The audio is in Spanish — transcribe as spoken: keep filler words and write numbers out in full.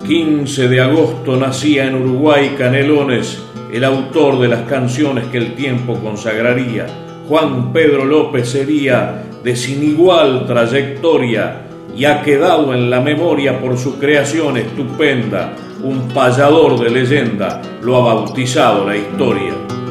quince de agosto nacía en Uruguay, Canelones, el autor de las canciones que el tiempo consagraría. Juan Pedro López sería de sin igual trayectoria y ha quedado en la memoria por su creación estupenda. Un payador de leyenda lo ha bautizado la historia.